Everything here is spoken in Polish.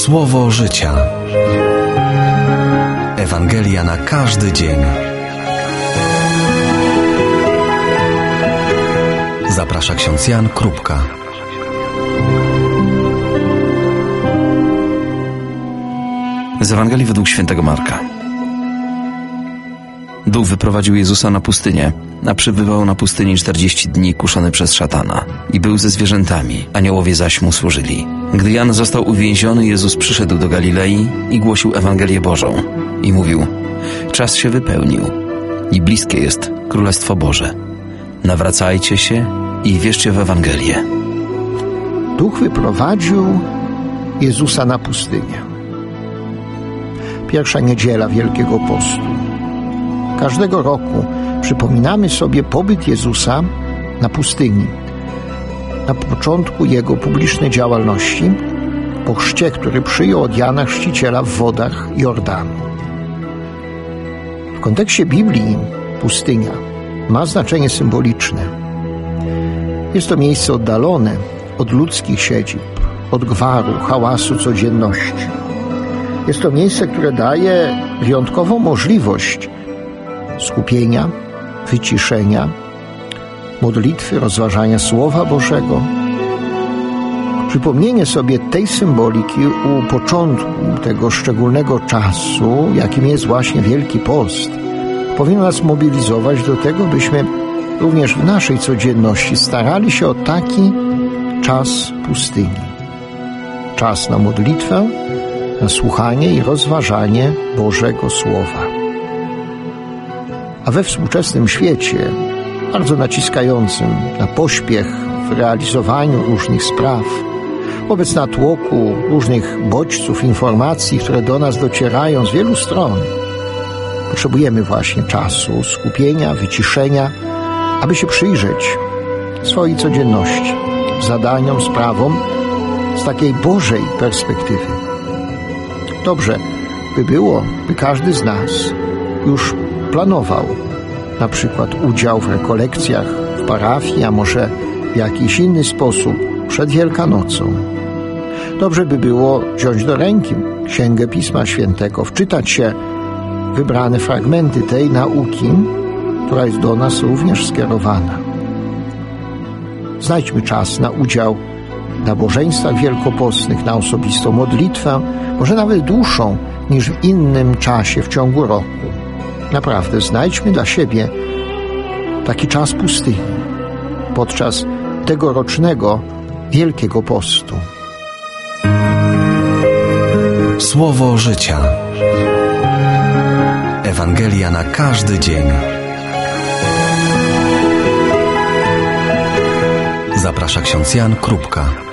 Słowo życia. Ewangelia na każdy dzień. Zaprasza ksiądz Jan Krupka. Z Ewangelii według świętego Marka. Duch wyprowadził Jezusa na pustynię, a przebywał na pustyni 40 dni kuszony przez szatana i był ze zwierzętami, aniołowie zaś mu służyli. Gdy Jan został uwięziony, Jezus przyszedł do Galilei i głosił Ewangelię Bożą i mówił: czas się wypełnił i bliskie jest Królestwo Boże. Nawracajcie się i wierzcie w Ewangelię. Duch wyprowadził Jezusa na pustynię. Pierwsza niedziela Wielkiego Postu. Każdego roku przypominamy sobie pobyt Jezusa na pustyni. Na początku Jego publicznej działalności, po chrzcie, który przyjął od Jana Chrzciciela w wodach Jordanu. W kontekście Biblii pustynia ma znaczenie symboliczne. Jest to miejsce oddalone od ludzkich siedzib, od gwaru, hałasu codzienności. Jest to miejsce, które daje wyjątkową możliwość skupienia, wyciszenia, modlitwy, rozważania Słowa Bożego. Przypomnienie sobie tej symboliki u początku tego szczególnego czasu, jakim jest właśnie Wielki Post, powinno nas mobilizować do tego, byśmy również w naszej codzienności starali się o taki czas pustyni. Czas na modlitwę, na słuchanie i rozważanie Bożego Słowa. A we współczesnym świecie, bardzo naciskającym na pośpiech w realizowaniu różnych spraw, wobec natłoku różnych bodźców, informacji, które do nas docierają z wielu stron, potrzebujemy właśnie czasu, skupienia, wyciszenia, aby się przyjrzeć swojej codzienności, zadaniom, sprawom z takiej Bożej perspektywy. Dobrze by było, by każdy z nas już planował na przykład udział w rekolekcjach w parafii, a może w jakiś inny sposób przed Wielkanocą. Dobrze by było wziąć do ręki Księgę Pisma Świętego, wczytać się wybrane fragmenty tej nauki, która jest do nas również skierowana. Znajdźmy czas na udział w nabożeństwach wielkopostnych, na osobistą modlitwę, może nawet dłuższą niż w innym czasie w ciągu roku. Naprawdę znajdźmy dla siebie taki czas pustyni podczas tegorocznego Wielkiego Postu. Słowo życia. Ewangelia na każdy dzień. Zaprasza ksiądz Jan Krupka.